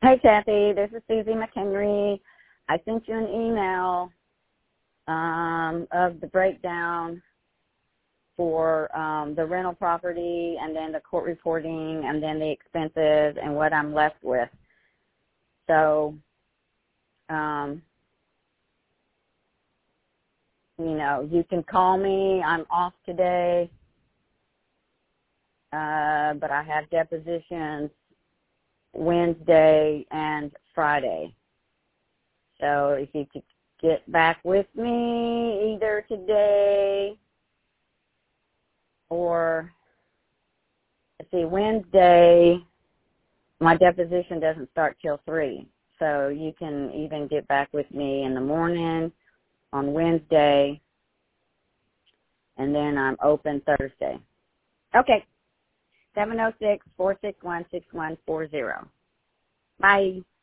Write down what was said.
Hey, Kathy. This is Susie McHenry. I sent you an email of the breakdown for the rental property and then the court reporting and then the expenses and what I'm left with. So, you can call me. I'm off today, but I have depositions Wednesday and Friday. So if you could get back with me either today or, Wednesday, my deposition doesn't start till 3. So you can even get back with me in the morning on Wednesday, and then I'm open Thursday. Okay. 706-461-6140. Bye.